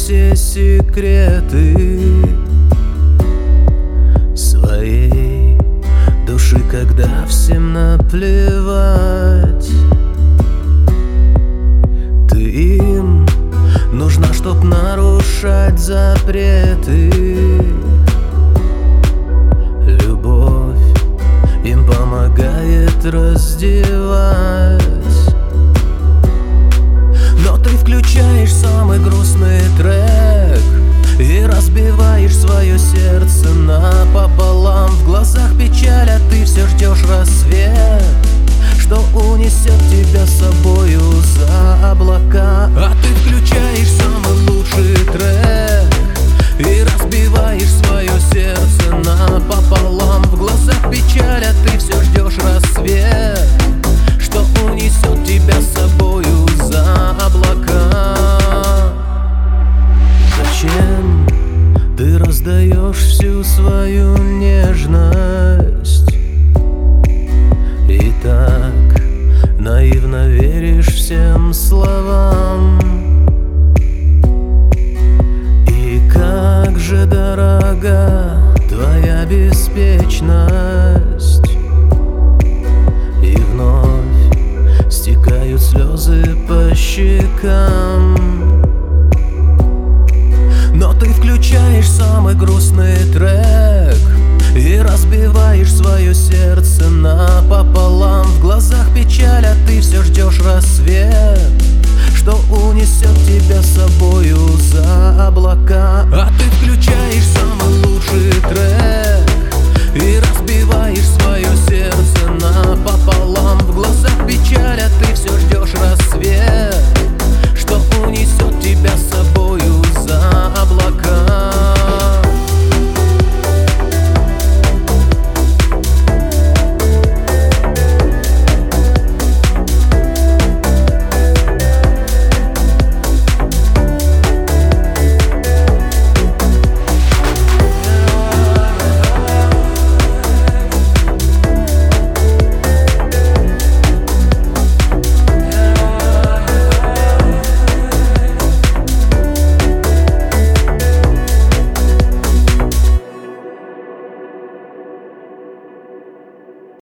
все секреты своей души, когда всем наплевать. Ты им нужна, чтоб нарушать запреты. Любовь им помогает раздевать. Но ты включаешь самый грустный трек и разбиваешь свое сердце напополам. В глазах печаль, а ты все ждешь рассвет, что унесет тебя с собою за облака. А ты включаешь самый лучший трек и разбиваешь свое сердце напополам. В глазах печаль, а ты все ждешь рассвет, что унесет тебя с собою за облака. Зачем ты раздаешь всю свою нежность и так наивно веришь всем словам? И как же дорога твоя беспечность, и вновь стекают слезы по щекам. Но ты включаешь самый грустный трек и разбиваешь свое сердце напополам. В глазах печаль, а ты все ждешь рассвет, что унесет тебя с собою за облака.